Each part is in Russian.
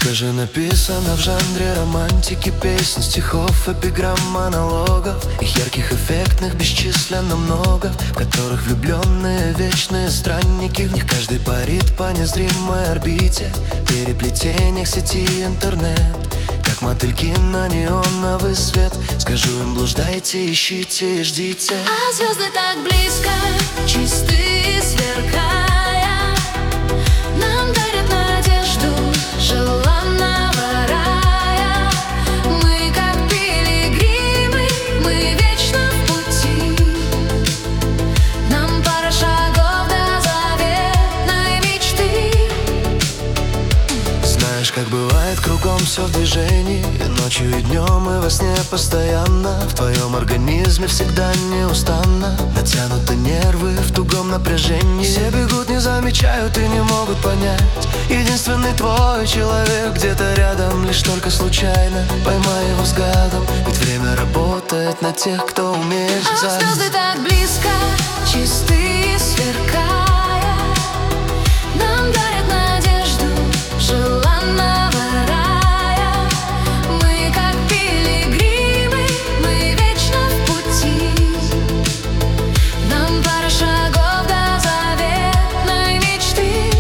Скажи, написано в жанре романтики, песен, стихов, эпиграмм, монологов. Их ярких, эффектных бесчисленно много, в которых влюбленные вечные странники. В них каждый парит по незримой орбите, переплетениях сети интернет, как мотыльки на неоновый свет. Скажу им: блуждайте, ищите и ждите. А звезды так близко, чистые, сверкая, нам дарят надежду желанного рая. Мы как пилигримы, мы вечно в пути. Нам пара шагов до заветной мечты. Знаешь, как бывает, кругом все в движении, и ночью, и днем, и во сне постоянно. В твоем организме всегда неустанно натянуты нервы в тугом напряжении. Все бегут, не замечают и не могут понять. Единственный твой человек где-то рядом, лишь только случайно поймай его взглядом. Ведь время работает на тех, кто умеет А ждать. звезды так близко, чистые, сверкая, нам дарят надежду желанного рая. Мы как пилигримы, мы вечно в пути. Нам пара шагов до заветной мечты.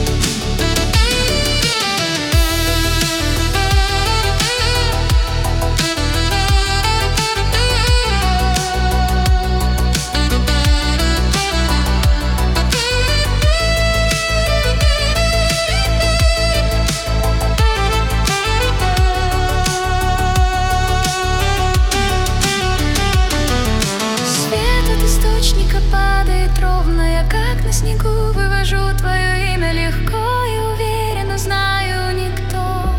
Падает ровно, я как на снегу вывожу твое имя легко и уверенно, знаю, никто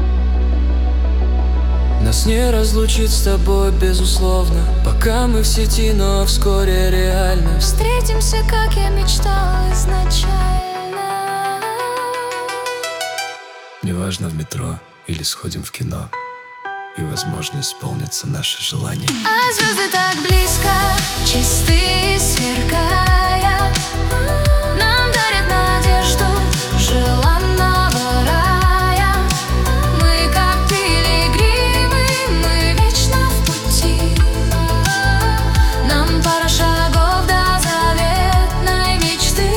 нас не разлучит с тобой, безусловно, пока мы в сети, но вскоре реально встретимся, как я мечтал изначально. Неважно, в метро или сходим в кино, и, возможно, исполнится наше желание. А звезды так близко, чистые, сверкая, нам дарят надежду желанного рая. Мы как пилигримы, мы вечно в пути. Нам пара шагов до заветной мечты.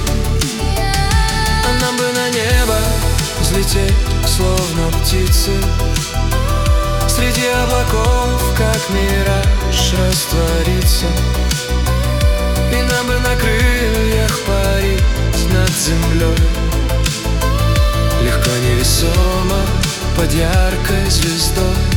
А нам бы на небо взлететь, словно птицы, среди облаков, как мираж, раствориться. И нам бы на крыльях парить над землей, легко, невесомо, под яркой звездой.